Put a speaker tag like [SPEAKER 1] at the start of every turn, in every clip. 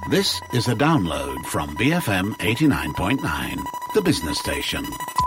[SPEAKER 1] This is a download from BFM 89.9, the business station.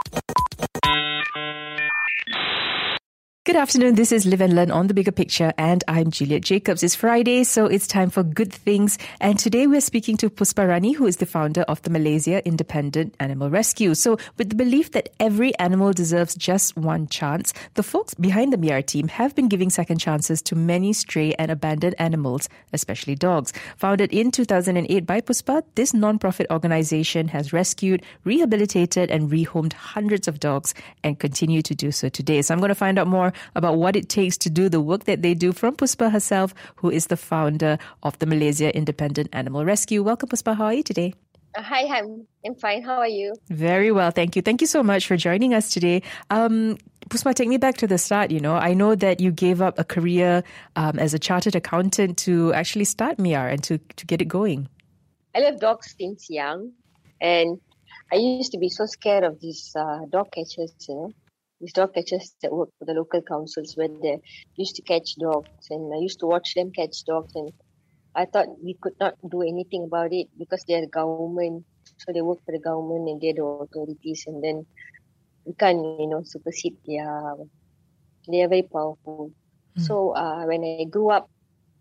[SPEAKER 2] Good afternoon, this is Live and Learn on The Bigger Picture and I'm Juliet Jacobs. It's Friday, so it's time for good things. And today we're speaking to Puspa Rani, who is the founder of the Malaysia Independent Animal Rescue. So with the belief that every animal deserves just one chance, the folks behind the MIAR team have been giving second chances to many stray and abandoned animals, especially dogs. Founded in 2008 by Puspa, this non-profit organization has rescued, rehabilitated and rehomed hundreds of dogs and continue to do so today. So I'm going to find out more about what it takes to do the work that they do from Puspa herself, who is the founder of the Malaysia Independent Animal Rescue. Welcome, Puspa. How are you today?
[SPEAKER 3] Hi, I'm fine. How are you?
[SPEAKER 2] Very well, thank you. Thank you so much for joining us today. Puspa, take me back to the start. I know that you gave up a career as a chartered accountant to actually start MIAR and to get it going.
[SPEAKER 3] I love dogs since young, and I used to be so scared of these dog catchers, These dog catchers that work for the local councils where they used to catch dogs, and I used to watch them catch dogs, and I thought we could not do anything about it because they are the government, so they work for the government and they're the authorities, and then we can't, supersede they are very powerful. So when I grew up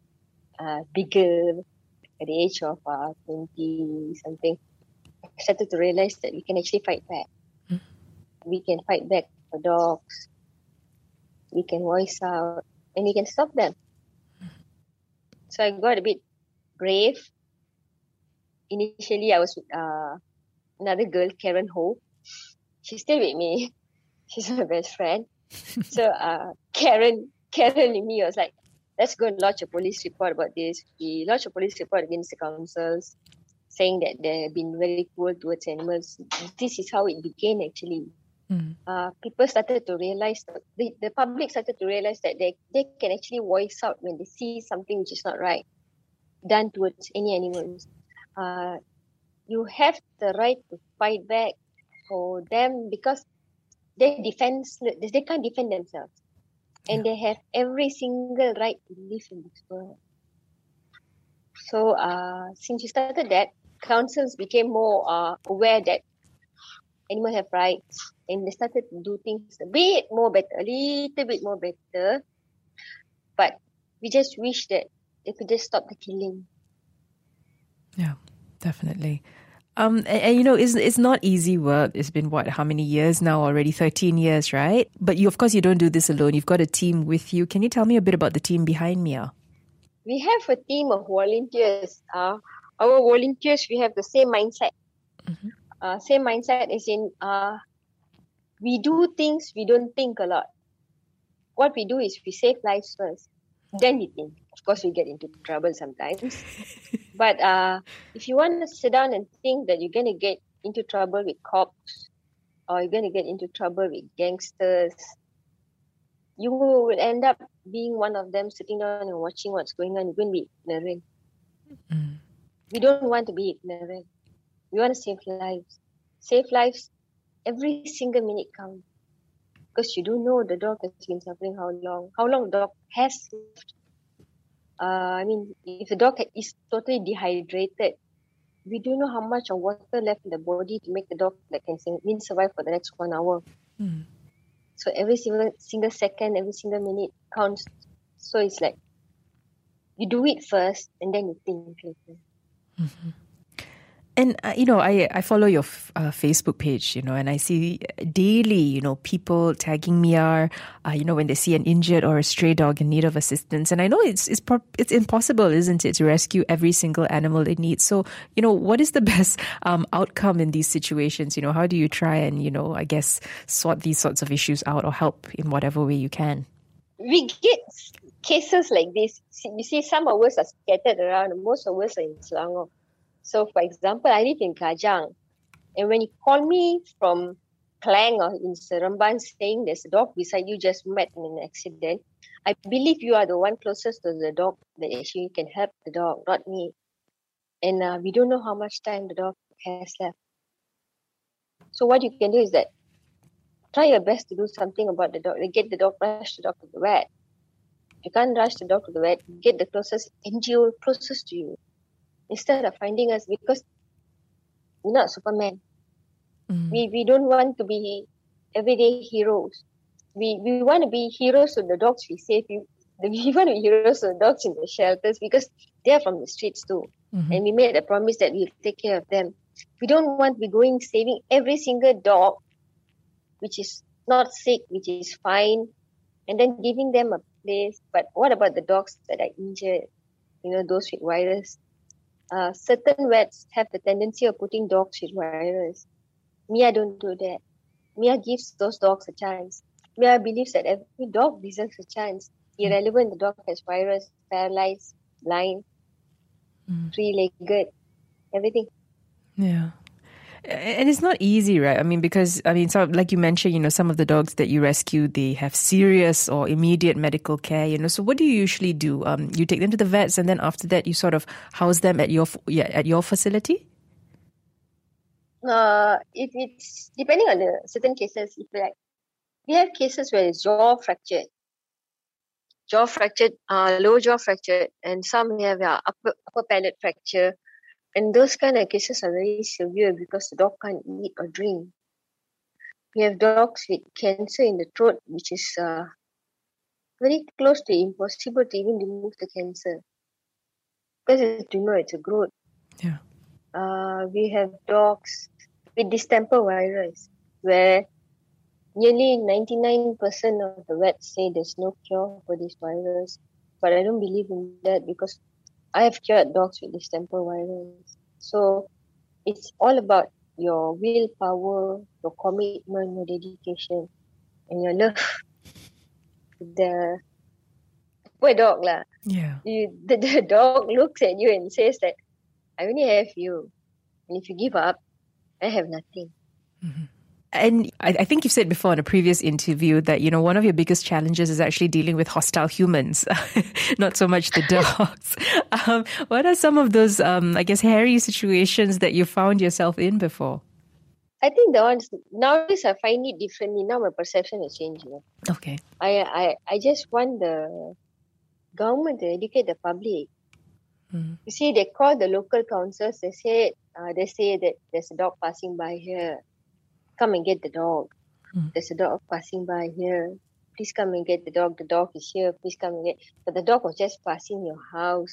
[SPEAKER 3] bigger at the age of 20 something, I started to realize that we can actually fight back. We can fight back for dogs, we can voice out, and we can stop them. So I got a bit brave. Initially, I was with another girl, Karen Ho. She's still with me. She's my best friend. So Karen and me was like, let's go and lodge a police report about this. We lodged a police report against the councils, saying that they have been very cruel towards animals. This is how it began, actually. People started to realize, the public started to realize that they can actually voice out when they see something which is not right done towards any animals. You have the right to fight back for them because they can't defend themselves, and they have every single right to live in this world. So since you started that, councils became more aware that animals have rights, and they started to do things a little bit more better. But we just wish that they could just stop the killing.
[SPEAKER 2] Yeah, definitely. And it's not easy work. It's been how many years now already? 13 years, right? But you don't do this alone. You've got a team with you. Can you tell me a bit about the team behind MIAR?
[SPEAKER 3] We have a team of volunteers. Our volunteers, we have the same mindset. Same mindset as in we do things, we don't think a lot. What we do is we save lives first, then we think. Of course, we get into trouble sometimes. But if you want to sit down and think that you're going to get into trouble with cops or you're going to get into trouble with gangsters, you will end up being one of them sitting down and watching what's going on. You're going to be ignorant. We don't want to be ignorant. We want to save lives. Save lives, every single minute counts. Because you don't know the dog has been suffering how long the dog has lived. If the dog is totally dehydrated, we don't know how much of water left in the body to make the dog that can survive for the next 1 hour. So every single second, every single minute counts. So it's like, you do it first and then you think later.
[SPEAKER 2] And, I follow your Facebook page, and I see daily, people tagging MIAR, when they see an injured or a stray dog in need of assistance. And I know it's impossible, isn't it, to rescue every single animal in need. So, what is the best outcome in these situations? How do you try and, sort these sorts of issues out or help in whatever way you can?
[SPEAKER 3] We get cases like this. You see, some of us are scattered around. Most of us are in Selangor. So, for example, I live in Kajang, and when you call me from Klang or in Seremban saying there's a dog beside you just met in an accident, I believe you are the one closest to the dog that actually can help the dog, not me. And we don't know how much time the dog has left. So what you can do is that try your best to do something about the dog. Get the dog, rush the dog to the vet. If you can't rush the dog to the vet, get the closest NGO closest to you. instead of finding us, because we're not Superman.
[SPEAKER 2] Mm.
[SPEAKER 3] We don't want to be everyday heroes. We want to be heroes to the dogs we save. We want to be heroes to the dogs in the shelters, because they're from the streets too.
[SPEAKER 2] Mm-hmm.
[SPEAKER 3] And we made a promise that we'll take care of them. We don't want to be going saving every single dog which is not sick, which is fine, and then giving them a place. But what about the dogs that are injured? Those with virus. Certain vets have the tendency of putting dogs with virus. Mia don't do that. Mia gives those dogs a chance. Mia believes that every dog deserves a chance. Irrelevant, the dog has virus, paralyzed, blind, three-legged, everything.
[SPEAKER 2] Yeah. And it's not easy, right? I mean, because, so like you mentioned, some of the dogs that you rescue, they have serious or immediate medical care, So what do you usually do? You take them to the vets, and then after that, you sort of house them at your facility?
[SPEAKER 3] If it's depending on the certain cases, we have cases where it's jaw fractured, lower jaw fractured, and some have upper palate fracture. And those kind of cases are very severe because the dog can't eat or drink. We have dogs with cancer in the throat, which is very close to impossible to even remove the cancer, because it's a growth.
[SPEAKER 2] Yeah.
[SPEAKER 3] We have dogs with distemper virus, where nearly 99% of the vets say there's no cure for this virus. But I don't believe in that, because I have cured dogs with distemper virus. So it's all about your willpower, your commitment, your dedication, and your love. The poor dog lah.
[SPEAKER 2] Yeah.
[SPEAKER 3] The dog looks at you and says that, I only have you. And if you give up, I have nothing.
[SPEAKER 2] Mm-hmm. And I think you've said before in a previous interview that, one of your biggest challenges is actually dealing with hostile humans, not so much the dogs. What are some of those, hairy situations that you found yourself in before?
[SPEAKER 3] I think the ones, nowadays I find it differently. Now my perception has changed.
[SPEAKER 2] Okay.
[SPEAKER 3] I just want the government to educate the public. You see, they call the local councils. They say that there's a dog passing by here. Come and get the dog. There's a dog passing by here. Please come and get the dog. The dog is here. Please come and get. But the dog was just passing your house.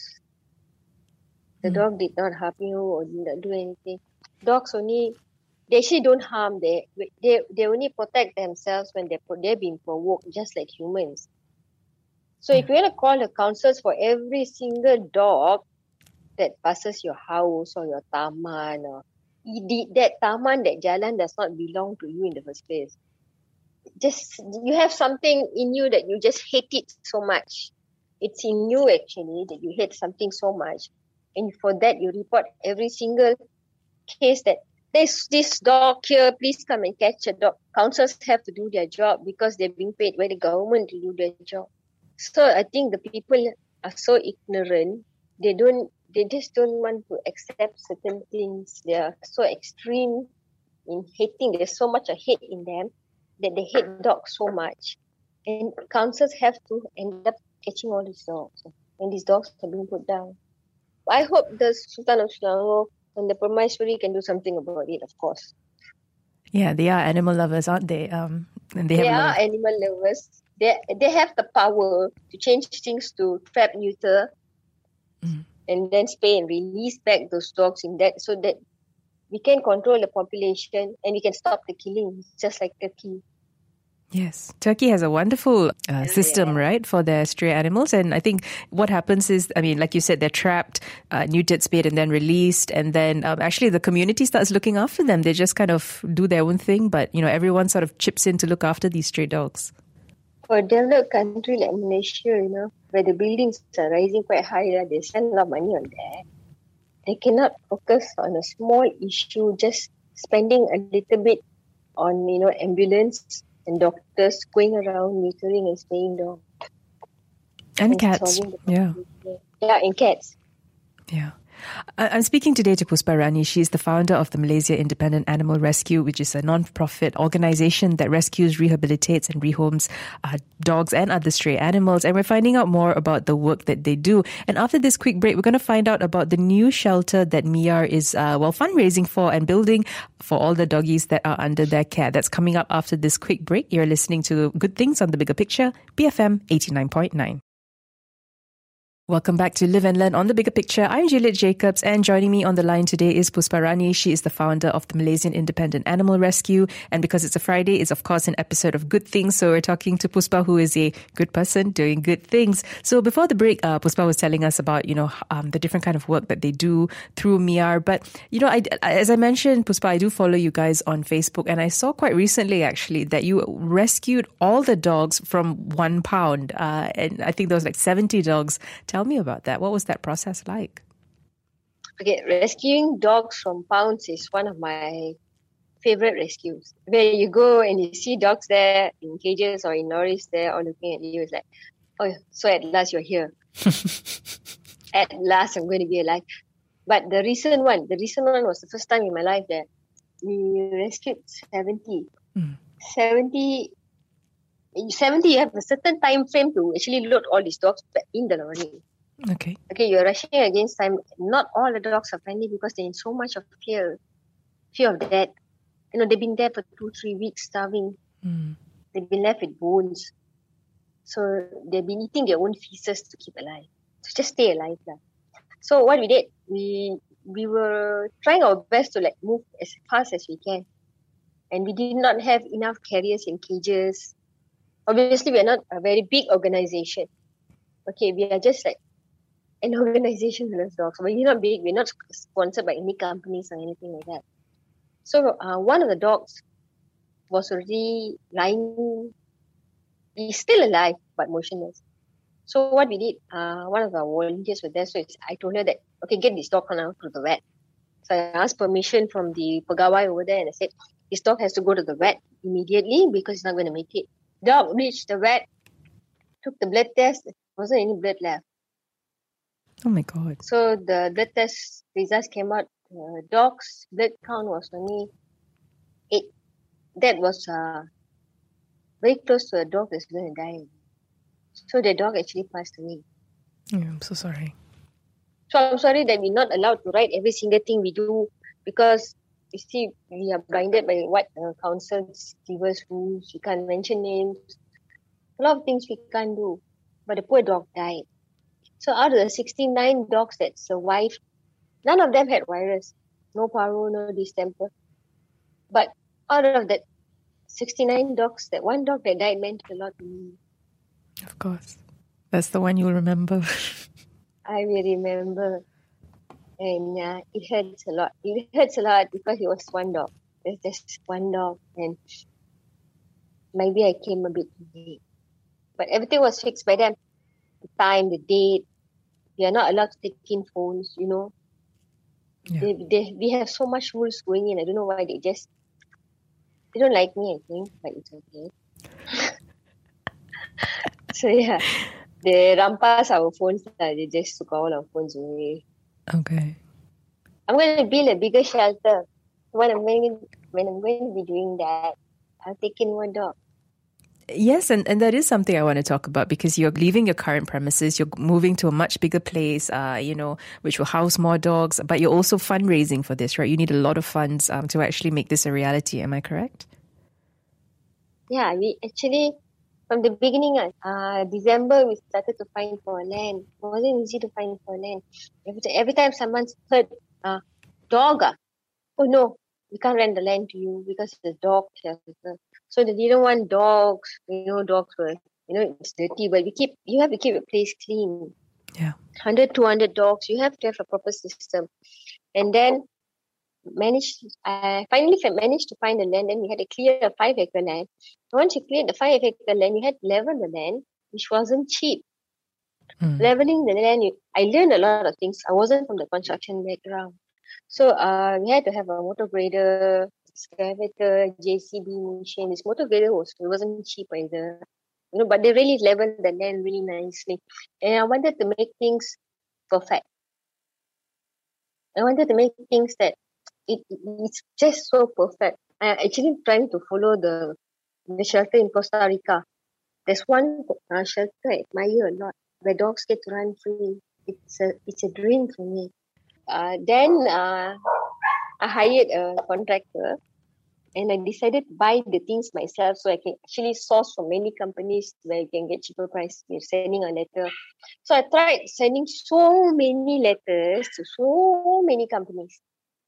[SPEAKER 3] The dog did not harm you or did not do anything. Dogs they actually don't harm. They only protect themselves when they're being provoked, just like humans. So if you want to call the councils for every single dog that passes your house or your taman, or that taman, that jalan does not belong to you in the first place. Just, you have something in you that you just hate it so much. It's in you actually that you hate something so much. And for that, you report every single case that there's this dog here, please come and catch a dog. Councils have to do their job because they're being paid by the government to do their job. So I think the people are so ignorant. They just don't want to accept certain things. They are so extreme in hating. There's so much hate in them that they hate dogs so much. And councils have to end up catching all these dogs. And these dogs are being put down. I hope the Sultan of Selangor and the Permaisuri can do something about it, of course.
[SPEAKER 2] Yeah, they are animal lovers, aren't they? And they
[SPEAKER 3] are animal lovers. They have the power to change things to trap, neuter, and then spay and release back those dogs in that, so that we can control the population and we can stop the killing, just like Turkey.
[SPEAKER 2] Yes. Turkey has a wonderful system, right, for their stray animals. And I think what happens is, like you said, they're trapped, neutered, spayed, and then released. And then actually the community starts looking after them. They just kind of do their own thing. But, everyone sort of chips in to look after these stray dogs.
[SPEAKER 3] For a developed country like Malaysia, where the buildings are rising quite high, they spend a lot of money on that. They cannot focus on a small issue, just spending a little bit on, ambulance and doctors going around neutering and staying down.
[SPEAKER 2] And cats. Yeah.
[SPEAKER 3] Yeah, and cats.
[SPEAKER 2] Yeah. I'm speaking today to Puspa Rani. She's the founder of the Malaysia Independent Animal Rescue, which is a non-profit organization that rescues, rehabilitates and rehomes dogs and other stray animals. And we're finding out more about the work that they do. And after this quick break, we're going to find out about the new shelter that MIAR is fundraising for and building for all the doggies that are under their care. That's coming up after this quick break. You're listening to Good Things on the Bigger Picture, BFM 89.9. Welcome back to Live and Learn on the Bigger Picture. I'm Juliet Jacobs, and joining me on the line today is Puspa Rani. She is the founder of the Malaysian Independent Animal Rescue. And because it's a Friday, it's of course an episode of Good Things. So we're talking to Puspa, who is a good person doing good things. So before the break, Puspa was telling us about, the different kind of work that they do through MIAR. But, as I mentioned, Puspa, I do follow you guys on Facebook. And I saw quite recently, actually, that you rescued all the dogs from 1 pound. And I think there was like 70 dogs. Tell me about that. What was that process like?
[SPEAKER 3] Okay, rescuing dogs from pounds is one of my favorite rescues. Where you go and you see dogs there in cages or in lorries there all looking at you. It's like, oh, so at last you're here. At last I'm going to be alive. But the recent one was the first time in my life that we rescued 70. 70, you have a certain time frame to actually load all these dogs back in the lorry.
[SPEAKER 2] Okay,
[SPEAKER 3] you're rushing against time. Not all the dogs are friendly because they're in so much of fear of death. They've been there for 2-3 weeks starving. They've been left with bones. So they've been eating their own feces to keep alive. To just stay alive. So what we did, we were trying our best to move as fast as we can. And we did not have enough carriers in cages. Obviously, we are not a very big organization. Okay, we are just an organization that loves dogs. We're not big. We're not sponsored by any companies or anything like that. So one of the dogs was already lying. He's still alive, but motionless. So what we did, one of our volunteers were there. So I told her that, okay, get this dog now to the vet. So I asked permission from the pegawai over there and I said, this dog has to go to the vet immediately because it's not going to make it. Dog reached the vet, took the blood test. There wasn't any blood left.
[SPEAKER 2] Oh my God.
[SPEAKER 3] So the blood test results came out. Dog's blood count was only 8. That was very close to a dog that's going to die. So the dog actually passed away.
[SPEAKER 2] Yeah, I'm so sorry.
[SPEAKER 3] So I'm sorry that we're not allowed to write every single thing we do because, you see, we are blinded by what council give us rules. We can't mention names. A lot of things we can't do. But the poor dog died. So out of the 69 dogs that survived, none of them had virus. No paro, no distemper. But out of that 69 dogs, that one dog that died meant a lot to me.
[SPEAKER 2] Of course. That's the one you'll remember.
[SPEAKER 3] I will remember. And it hurts a lot. It hurts a lot because it was one dog. It's just one dog. And maybe I came a bit late. But everything was fixed by them. The time, the date. We are not allowed to take in phones, Yeah. We have so much rules going in. I don't know why they don't like me, I think, but it's okay. So yeah, they rampas our phones. They just took all our phones away.
[SPEAKER 2] Okay.
[SPEAKER 3] I'm going to build a bigger shelter. When I'm going to be doing that, I'll take in one dog.
[SPEAKER 2] Yes, and that is something I want to talk about because you're leaving your current premises, you're moving to a much bigger place, which will house more dogs, but you're also fundraising for this, right? You need a lot of funds to actually make this a reality. Am I correct?
[SPEAKER 3] Yeah, we actually, from the beginning, December, we started to find for land. It wasn't easy to find for land. Every time someone's heard, dog, oh no, we can't rent the land to you because it's a dog shelter. So they didn't want dogs. Dogs were, it's dirty, but you have to keep the place clean.
[SPEAKER 2] Yeah.
[SPEAKER 3] 100, 200 dogs. You have to have a proper system. And then I finally managed to find the land. Then we had to clear a 5-acre land. Once you cleared the 5-acre land, you had to level the land, which wasn't cheap. Leveling the land, I learned a lot of things. I wasn't from the construction background. So we had to have a motor grader, excavator, JCB machine. This motor grader wasn't cheap either. But they really leveled the land really nicely. And I wanted to make things perfect. I wanted to make things that it's just so perfect. I actually trying to follow the shelter in Costa Rica. There's one shelter I admire a lot where dogs get to run free. It's a dream for me. Then I hired a contractor and I decided to buy the things myself so I can actually source from many companies where you can get cheaper price. You're sending a letter. So I tried sending so many letters to so many companies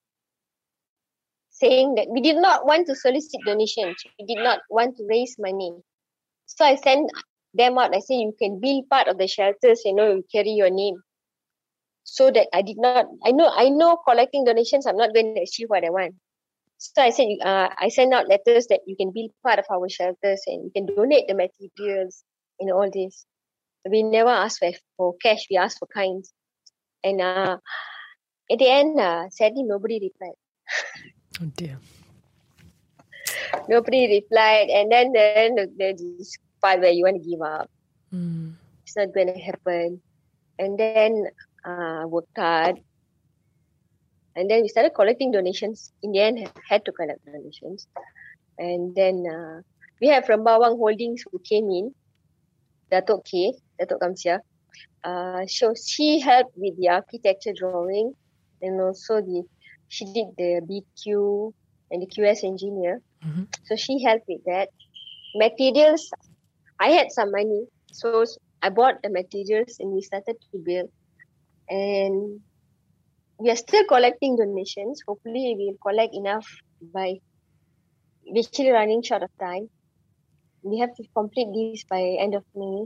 [SPEAKER 3] saying that we did not want to solicit donations. We did not want to raise money. So I sent them out. I said, you can be part of the shelters, you carry your name. So that I know collecting donations, I'm not going to achieve what I want. So I said, I send out letters that you can be part of our shelters and you can donate the materials and all this. We never asked for cash, we asked for kinds. And at the end, sadly, nobody replied.
[SPEAKER 2] Oh dear.
[SPEAKER 3] Nobody replied. And then there's this part where you want to give up. It's not going to happen. And then worked hard. And then we started collecting donations. In the end, had to collect donations. And then we have Rembawang Holdings who came in. Datuk Kamsia. So she helped with the architecture drawing. And also she did the BQ and the QS engineer.
[SPEAKER 2] Mm-hmm.
[SPEAKER 3] So she helped with that. Materials, I had some money. So I bought the materials and we started to build. And we are still collecting donations. Hopefully, we will collect enough by actually running short of time. We have to complete this by end of May.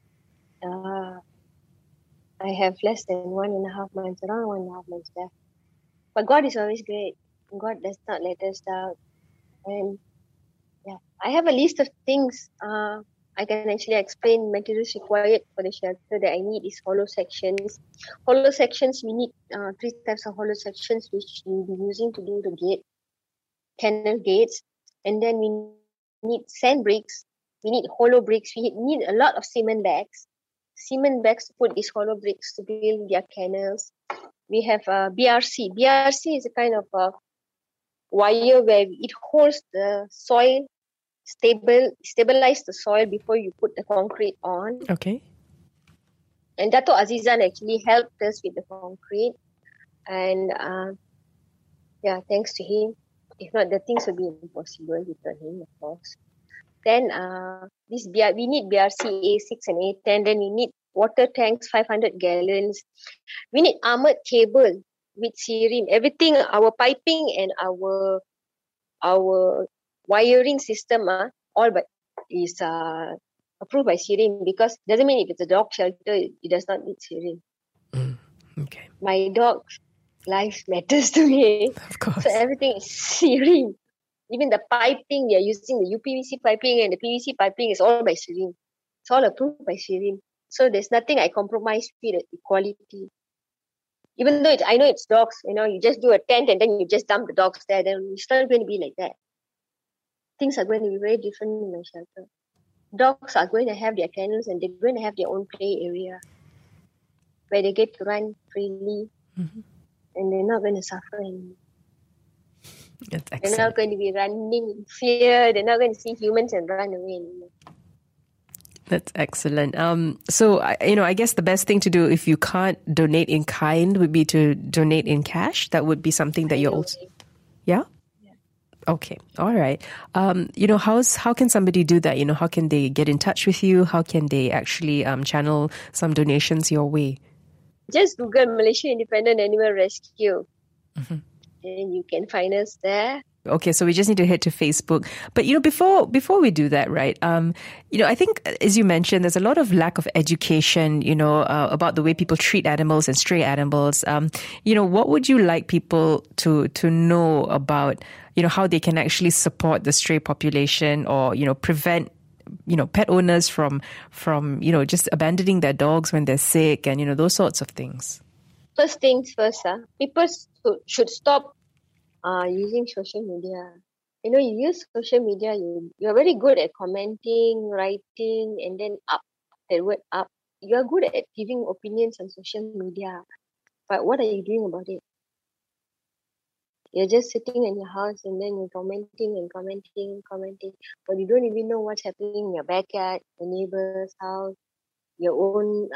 [SPEAKER 3] I have less than 1.5 months, around 1.5 months left. But God is always great. God does not let us down. And yeah, I have a list of things. I can actually explain materials required for the shelter that I need is hollow sections. Hollow sections, we need 3 types of hollow sections which we'll be using to do the gate, kennel gates. And then we need sand bricks. We need hollow bricks. We need a lot of cement bags. Cement bags to put these hollow bricks to build their kennels. We have BRC. BRC is a kind of wire where it holds the soil, stabilize the soil before you put the concrete on.
[SPEAKER 2] Okay.
[SPEAKER 3] And Dato Azizan actually helped us with the concrete. And thanks to him. If not, the things would be impossible without him, of course. Then we need BRC A6 and A10. Then we need water tanks, 500 gallons. We need armored cable with SIRIM. Everything, our piping and our wiring system all but is approved by SIRIM, because it doesn't mean if it's a dog shelter, it does not need SIRIM.
[SPEAKER 2] Okay.
[SPEAKER 3] My dog's life matters to me.
[SPEAKER 2] Of course.
[SPEAKER 3] So everything is SIRIM. Even the piping, we are using the UPVC piping and the PVC piping is all by SIRIM. It's all approved by SIRIM. So there's nothing I compromise with the quality. Even though I know it's dogs, you just do a tent and then you just dump the dogs there, then it's not going to be like that. Things are going to be very different in my shelter. Dogs are going to have their kennels and they're going to have their own play area where they get to run freely and they're not going to suffer anymore.
[SPEAKER 2] That's excellent.
[SPEAKER 3] They're not going to be running in fear. They're not going to see humans and run away anymore.
[SPEAKER 2] That's excellent. So, I guess the best thing to do if you can't donate in kind would be to donate in cash. That would be something that you're also... Yeah? Okay. All right. How can somebody do that? How can they get in touch with you? How can they actually channel some donations your way?
[SPEAKER 3] Just Google Malaysia Independent Animal Rescue. And you can find us there.
[SPEAKER 2] Okay, so we just need to head to Facebook. But, before we do that, right, I think, as you mentioned, there's a lot of lack of education, about the way people treat animals and stray animals. What would you like people to know about, how they can actually support the stray population or, prevent, pet owners from just abandoning their dogs when they're sick and, those sorts of things?
[SPEAKER 3] First things first, people should stop using social media. You use social media, you're very good at commenting, writing, and then up, that word up. You're good at giving opinions on social media. But what are you doing about it? You're just sitting in your house and then you're commenting and commenting, but you don't even know what's happening in your backyard, your neighbor's house, your own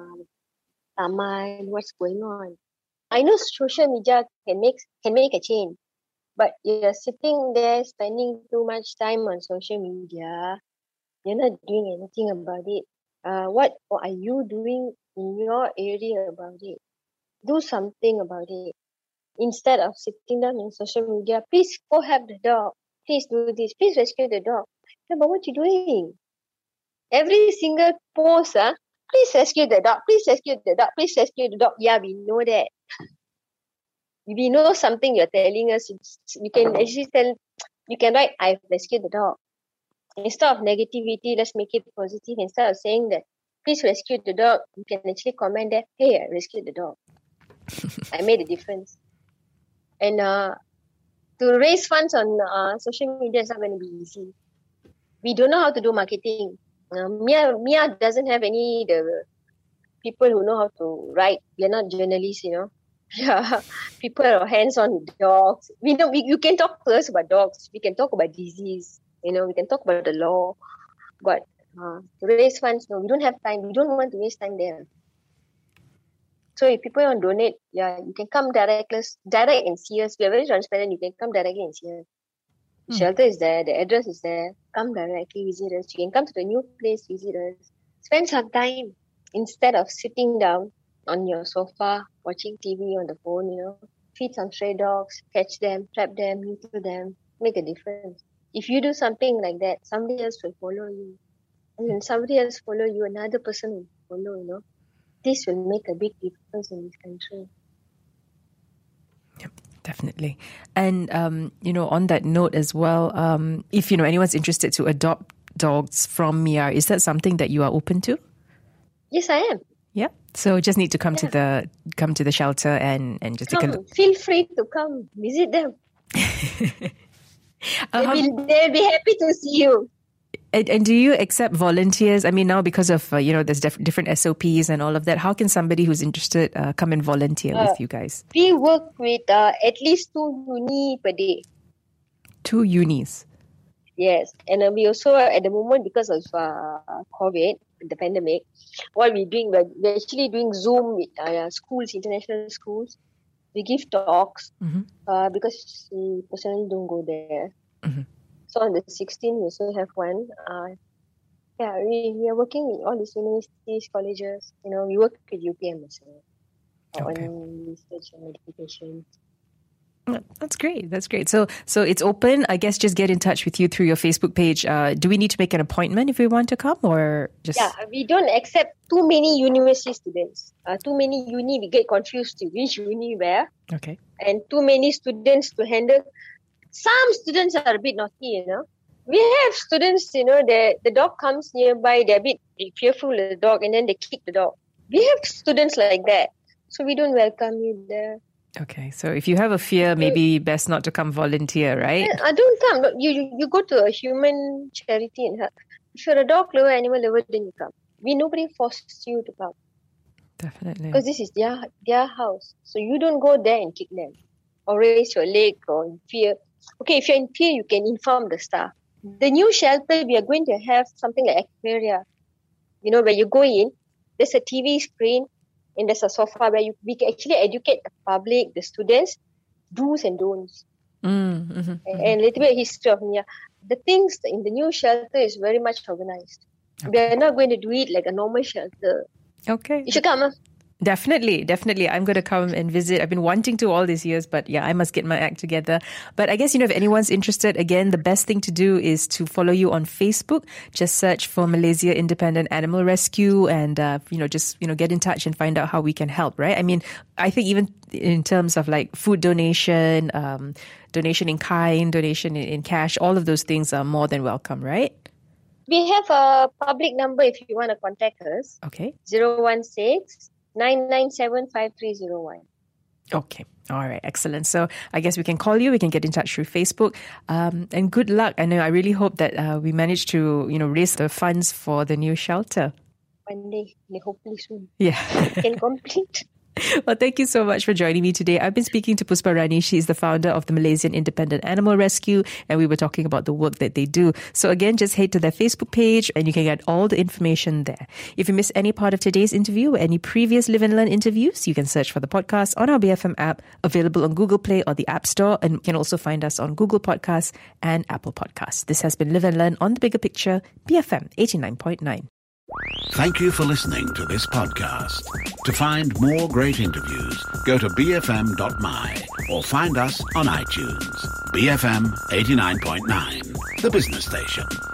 [SPEAKER 3] taman, what's going on. I know social media can make a change, but you're sitting there spending too much time on social media. You're not doing anything about it. What are you doing in your area about it? Do something about it. Instead of sitting down in social media, please go help the dog. Please do this. Please rescue the dog. Yeah, but what you doing? Every single post, please rescue the dog. Please rescue the dog. Please rescue the dog. Yeah, we know that. We know something you're telling us. You can actually tell. You can write, "I've rescued the dog." Instead of negativity, let's make it positive. Instead of saying that, "Please rescue the dog," you can actually comment that, "Hey, I rescued the dog. I made a difference." And to raise funds on social media is not going to be easy. We don't know how to do marketing. Mia doesn't have the people who know how to write. We are not journalists, Yeah, people are hands-on dogs. You can talk to us about dogs. We can talk about disease. We can talk about the law. But to raise funds, no, we don't have time. We don't want to waste time there. So if people want to donate, you can come direct and see us. We are very transparent. You can come directly and see us. The shelter is there. The address is there. Come directly, visit us. You can come to the new place, visit us. Spend some time instead of sitting down on your sofa, watching TV on the phone, Feed some stray dogs, catch them, trap them, neuter them. Make a difference. If you do something like that, somebody else will follow you. And when somebody else follow you, another person will follow, This will make a big difference in this country.
[SPEAKER 2] Yep, definitely. And, on that note as well, if, anyone's interested to adopt dogs from Mia, is that something that you are open to?
[SPEAKER 3] Yes, I am.
[SPEAKER 2] Yeah. So just need to come to the shelter and just take a look.
[SPEAKER 3] Feel free to come visit them. They'll be happy to see you.
[SPEAKER 2] And do you accept volunteers? I mean, now because of, there's different SOPs and all of that, how can somebody who's interested come and volunteer with you guys?
[SPEAKER 3] We work with at least 2 uni per day.
[SPEAKER 2] 2 unis?
[SPEAKER 3] Yes. And we also, at the moment, because of COVID, the pandemic, what we're doing, we're actually doing Zoom with schools, international schools. We give talks because we personally don't go there. Mm-hmm. So on the 16th, we also have one. We are working with all these universities, colleges. We work with UPM also on research and education.
[SPEAKER 2] That's great. That's great. So it's open. I guess just get in touch with you through your Facebook page. Do we need to make an appointment if we want to come, or just? Yeah,
[SPEAKER 3] we don't accept too many university students. Too many uni, we get confused to which uni where.
[SPEAKER 2] Okay.
[SPEAKER 3] And too many students to handle. Some students are a bit naughty, We have students, the dog comes nearby, they're a bit fearful of the dog, and then they kick the dog. We have students like that. So we don't welcome you there.
[SPEAKER 2] Okay, so if you have a fear, maybe best not to come volunteer, right?
[SPEAKER 3] Don't come. You go to a human charity and help. If you're a dog lover, animal lover, then you come. Nobody forces you to come.
[SPEAKER 2] Definitely.
[SPEAKER 3] Because this is their house. So you don't go there and kick them or raise your leg or in fear. Okay, if you're in fear, you can inform the staff. The new shelter, we are going to have something like Aquaria. Where you go in, there's a TV screen and there's a sofa where we can actually educate the public, the students, do's and don'ts. And a little bit of history of Mia. The things in the new shelter is very much organized. Okay. We are not going to do it like a normal shelter.
[SPEAKER 2] Okay.
[SPEAKER 3] You should come.
[SPEAKER 2] Definitely. I'm going to come and visit. I've been wanting to all these years, but I must get my act together. But I guess, if anyone's interested, again, the best thing to do is to follow you on Facebook. Just search for Malaysia Independent Animal Rescue and, get in touch and find out how we can help, right? I mean, I think even in terms of like food donation, donation in kind, donation in cash, all of those things are more than welcome, right?
[SPEAKER 3] We have a public number if you want to contact us.
[SPEAKER 2] Okay.
[SPEAKER 3] 016-997-5301.
[SPEAKER 2] Okay. All right. Excellent. So I guess we can call you. We can get in touch through Facebook. And good luck. I really hope that we manage to, raise the funds for the new shelter.
[SPEAKER 3] One day, hopefully soon.
[SPEAKER 2] Yeah.
[SPEAKER 3] Can complete.
[SPEAKER 2] Well, thank you so much for joining me today. I've been speaking to Puspa Rani. She's the founder of the Malaysian Independent Animal Rescue, and we were talking about the work that they do. So again, just head to their Facebook page and you can get all the information there. If you miss any part of today's interview or any previous Live and Learn interviews, you can search for the podcast on our BFM app, available on Google Play or the App Store, and you can also find us on Google Podcasts and Apple Podcasts. This has been Live and Learn on The Bigger Picture, BFM 89.9.
[SPEAKER 1] Thank you for listening to this podcast. To find more great interviews, go to bfm.my or find us on iTunes. BFM 89.9, the business station.